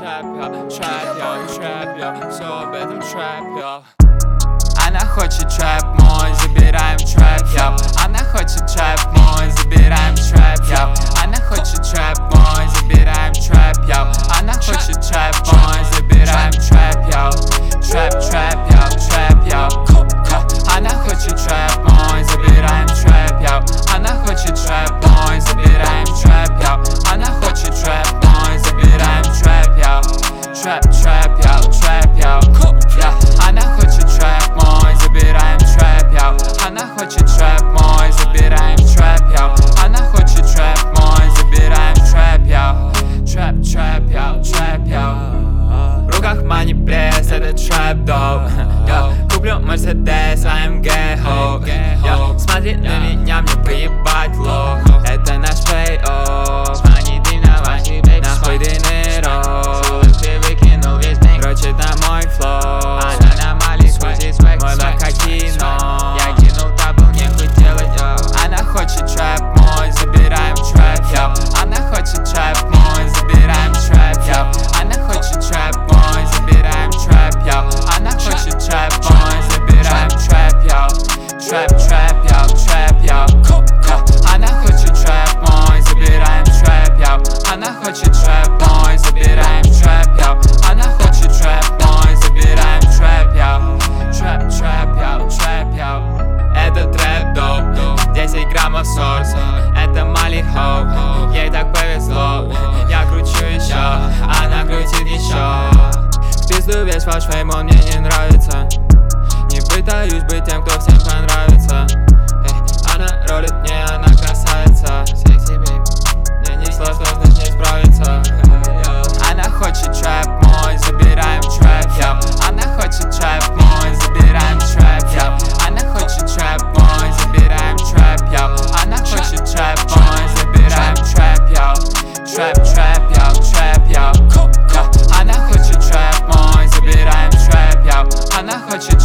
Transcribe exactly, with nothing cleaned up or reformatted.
трэп, я, трэп, я, трэп, я, все об этом трэп, я. Она хочет трэп мой, забираем трэп, я. Она хочет трэп мой, забираем трэп, я. Она хочет трэп мой, забираем трэп, я. Она хочет трэп мой, забираем трэп, я. Трэп, трэп, я, трэп, я. Она хочет трэп мой, забираем трэп, я. Она хочет трэп мой, забираем трэп, я. Она хочет трэп мой, забираем трэп, я. Трэп, трэп, я, трэп, я. Она хочет трэп мой, забираем трэп, я. Она хочет трэп мой, забираем трэп, я. Она хочет трэп мой, забираем трэп, я. Трэп, трэп, я, трэп, я. В руках мани пресс, это трэп доп. Куплю Мерседес, а эм джи хоу. Смотри на меня, мне поебать лох. Это наш пей-офф. Нахуй динеро. Ты выкинул весь день. Короче, это мой флоу. Она на Мали крутит свек, мой лак как кино. Я кинул табл, нехуй делать, йо. Она хочет трэп мой, забираем трэп, йо. Она хочет трэп мой, забираем трэп, йо. Она хочет трэп мой, забираем трэп, йо. Она хочет трэп мой, забираем трэп, йо. Трэп, трэп, йо, трэп, йо. Она хочет трэп мой, забираем трэп, йо. Она хочет трэп мой, забираем трэп, йо. Она хочет трэп мой, забираем трэп, йо. Трэп, трэп, йо, трэп, йо. Это трэп доп, десять граммов сорс. Это Мали хоу, ей так повезло. Я кручу еще, она крутит еще. В пизду весь ваш фейм, он мне не нравится. Не пытаюсь быть тем, кто всем понравится. Эй, она ролит мне, она красавица. Секси бейб, мне не сложно с ней справиться. Она хочет трэп мой, забираем трэп, я. Она хочет трэп мой, забираем трэп, я. Она хочет трэп мой, забираем трэп, я. Она хочет трэп мой, забираем трэп, я. Трэп, трэп, я, трэп, я. Она хочет трэп мой, забираем трэп, я. Она хочет